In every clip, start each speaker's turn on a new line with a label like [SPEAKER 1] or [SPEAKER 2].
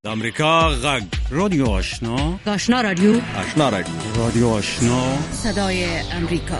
[SPEAKER 1] د امریکا غږ رادیو آشنا
[SPEAKER 2] رادیو
[SPEAKER 1] رادیو آشنا
[SPEAKER 2] صدای امریکا.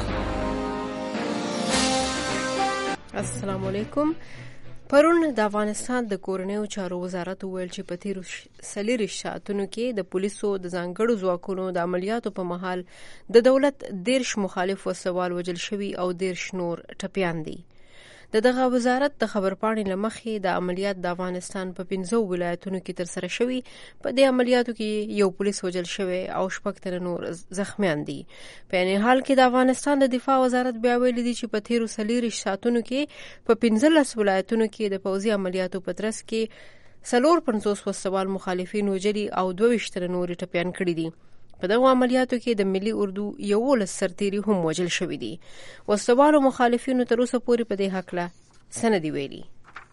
[SPEAKER 3] السلام علیکم. پرون د افغانستان د کورنیو چارو وزارت ویل چې په تیرو 40 ساعتونو کې د پولیسو د ځانګړو ځواکونو د عملیاتو په مهال د دولت 10 مخالف وسوال وژل شوي او 10 نور ټپیان دي. دغه وزارت د خبرپاڼې لمخې د عملیات د افغانستان په 15 ولایتونو کې ترسره شوي. په دې عملیاتو کې یو پولیس وژل شوی او 6 تنه نور زخمیان دي. په عین حال کې د افغانستان د دفاع وزارت بیا ویلي دي چې په تیرو 40 ساعتونو کې په 15 ولایتونو کې د پوځي عملیاتو په ترڅ کې 450 وسوال مخالفین وژلي او 22 تنه نور ټپیان کړي دي. په دغه عملیاتو کې د ملي اردو 11 سرتیري هم وژل شوي دي. وسوالو مخالفینو تر اوسه پورې په دې حق له سند ویلي.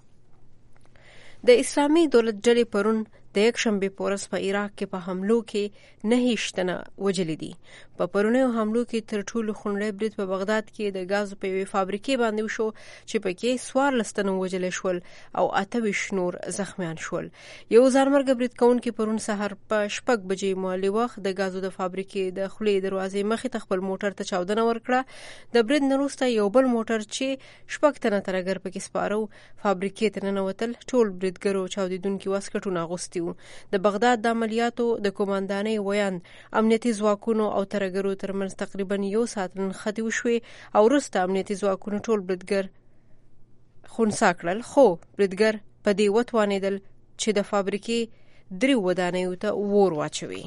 [SPEAKER 3] د اسلامي دولت ډلې پرون د یکشنبه په ورځ په عراق کې په حملو کې 9 تنه وژل دي. په پرونیو حملو کې تر ټولو خونړی برید په بغداد کې د غاز په یوې فابریکې باندې وشو چې پکې 14 تنه وژل شول او 28 نور زخمیان شول. یو ځانمرګ برید کوونکی پرون سحر په 6 بجې محلي وخت د غازو د فابریکې د خولې دروازې مخې ته خپل موټر ته چاودنه ورکړه. د برید نه وروسته یو بل موټر چې 6 تنه ترګر پکې سپارو فابریکې ته ننوتل. ټول بریدګرو چاودیدونکي واسکټونه اغوستي وو. د بغداد د عملیاتو د کمانډانۍ ویان امنیتي ځواکونو او ترګرو ترمنځ تقریبا یو ساعت نښتې وشوې او وروسته امنیتي ځواکونو ټول بریدګر خونسا کړل، خو بریدګر په دې وتوانېدل چې د فابریکې 3 ودانیو ته اور واچوي.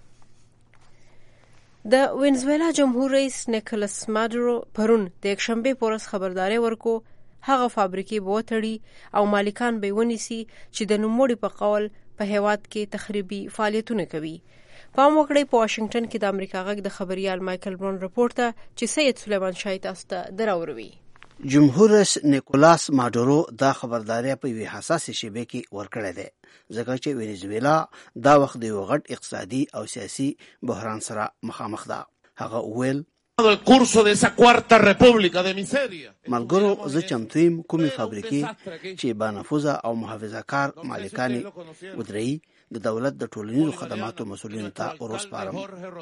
[SPEAKER 3] د وینزویلا جمهور رئیس نیکولس مادورو پرون د یکشنبه په ورځ خبرداری ورکو هغه فابریکې به وتړي او مالکان به ونیسي چې د نوموړي په قول په هیواد کې تخریبي فعالیتونه کوي. پام وکړئ په واشنگټن کې د امریکا غږ د خبريال مایکل برون رپورټ ته چې سید سلیمان شاه تاسو ته دراوروي.
[SPEAKER 4] جمهور رئیس نیکولاس مادورو دا خبرداري په وی حساسه شیبه کې ورکړه ده ځکه چې وینزویلا دا وخت د یو غټ اقتصادي او سیاسي بحران سره مخامخ ده. هغه ویل
[SPEAKER 5] el curso de esa cuarta república de miseria.
[SPEAKER 4] ملګرو زه چمتویم کومي فابریکې چې با نفوذه او محافظه کار مالکان ودري د دولت د ټولنیزو خدماتو مسؤلینو ته ورسپارم.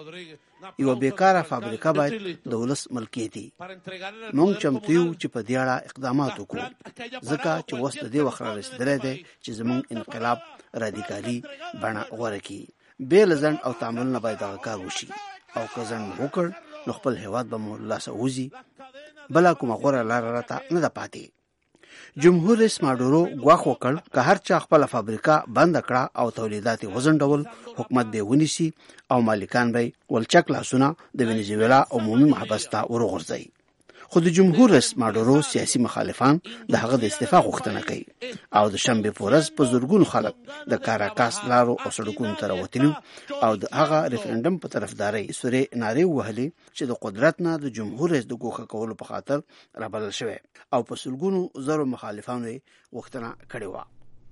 [SPEAKER 4] یو بیکاره فابریکه باید د ولس ملکیتي. موږ چمتو یو چې په دې اړه اقدامات وکړو ځکه چې اوس د دې وخت رسیدلی دی چې زموږ انقلاب رادیکالي بڼه غوره کړي. بې له ځنډ او تعامل نه باید هغه کار وشي او که ځنډ وکړ نو خپل هیواد به مو لاسه وځي، بله کومه غوره لاره راته نه ده پاتې. جمهور رئیس مادورو ګواښ وکړ که هر چا خپله فابریکه بنده کړه او تولیدات یې وځنډول حکومت به یې ونیسي او مالکان به یې ولچک لاسونه د وینزویلا عمومي محبس ته ورغورځوي. خو د جمهور رئیس مادورو سیاسي مخالفان د هغه د استعفا غوښتنه کوي او د شنبې په ورځ په زرګونو خلک د کاراکاس لارو او سړکونو ته راوتلي او د هغه ریفرنډم په طرفدارۍ سورې نارې وهلې چې د قدرت نه د جمهور رئیس د ګوښه کولو په خاطر رابلل شوی او په سلګونو زرو مخالفانو یې غوښتنه کړې وه.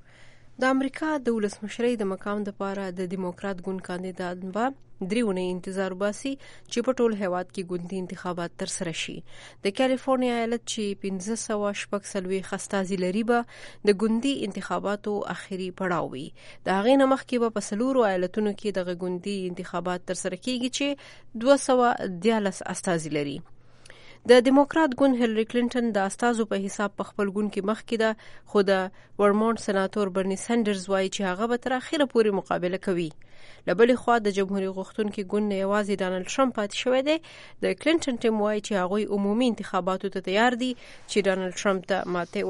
[SPEAKER 3] د امریکا د ولسمشرۍ د مقام لپاره د دیموکرات ګوند کاندیدان به 3 اونۍ انتظار وباسي چې په ټول هیواد کې ګوندي انتخابات ترسره شي. د کالیفورنیا ایالت چې 1546 استازي لري به د ګوندي انتخاباتو اخري پړاو وي. د هغې نه مخکې به په 4 ایالتونو کې دغه ګوندي انتخابات ترسره کیږي چې 214 استازي لري. د دیموکرات ګوند هیلری کلینټن د استازو په حساب په خپل ګوند کې مخکې ده، خو د ورمونټ سناتور برني سندرز وایي چې هغه به تر اخره پورې مقابله کوي. له بلې خوا د جمهوریت غوښتونکي ګوند نه یوازې ډانلډ ټرمپ پاتې شوی دی. د کلینټن ټیم وایي چې هغوی عمومي انتخاباتو ته تیار دي چې ډانلډ ټرمپ ته ماته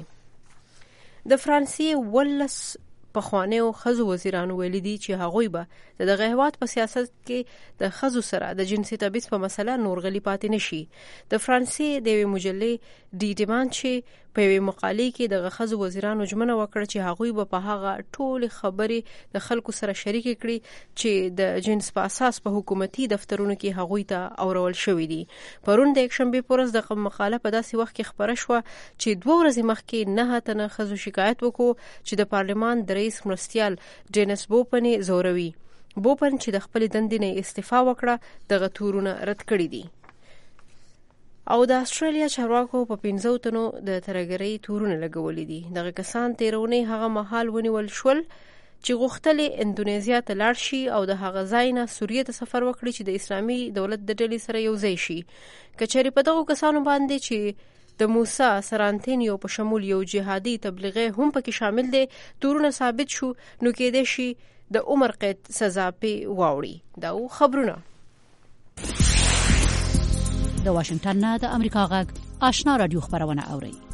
[SPEAKER 3] ورکړي. د فرانسې 11 پخوانیو ښځو وزیرانو ویلي دي چې هغوی به دغه هیواد په سیاست کې د ښځو سره د جنسي تبعیض په مسله نور غلي پاتې نشي. د فرانسې د یوې مجلې ډي ډیماند چې په یوې مقالې کې دغه ښځو وزیرانو ژمنه وکړه چې هغوی به په هغه ټولې خبرې د خلکو سره شریکې کړي چې د جنس په اساس په حکومتي دفترونو کې هغوی ته اورول شوي دي. پرون د یکشنبې په ورځ دغه مقاله په داسې وخت کې خپره شوه چې 2 ورځې مخکې 9 تنه ښځو شکایت وکړو چې د پارلمان د رئیس مرستیال ډینس بوپن زوروي. بوپن چې د خپل دندې نه استعفا وکړه دغه تورونه رد کړي دي. او د استرالیا چارواکو په 15 تنو د ترګرۍ تورونه لګولې دي. دغه کسان تیرونی هغه مهال ونیول شول چې غوښتل اندونیزیا ته لاړ شي او د هغه ځای نه سوریې ته سفر وکړي چې د اسلامي دولت د ډلې سره یو ځای شي. که چېرې په دغو کسانو باندې چې د موسی سرانتینیو په شمول یو جهادي تبلیغي هم پکې شامل دی تورونه ثابت شو، نو کېدای شي د عمر قید سزا پې واوړي. دا خبرونه
[SPEAKER 2] د واشنگټن نه د امریکا غږ آشنا رادیو خبرونه اوري.